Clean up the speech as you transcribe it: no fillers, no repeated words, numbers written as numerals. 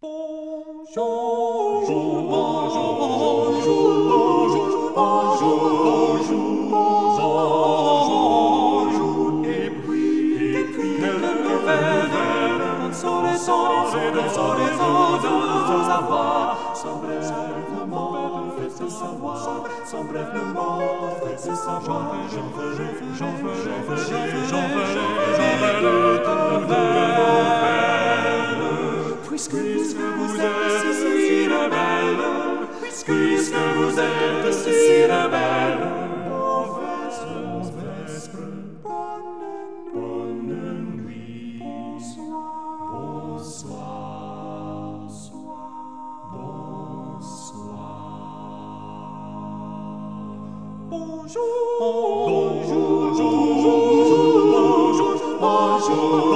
Bonjour, bonjour, bonjour, bonjour, bonjour, et puis, quelle nouvelle sont les autres avoir, sans brèvement fait savoir, sans brèvement fait savoir, j'en veux puisque vous êtes si rebelle, puisque vous êtes si rebelle, mauvaise vespre, bonne nuit, bonsoir, bonjour, bonjour, bonjour, bonjour, bonjour.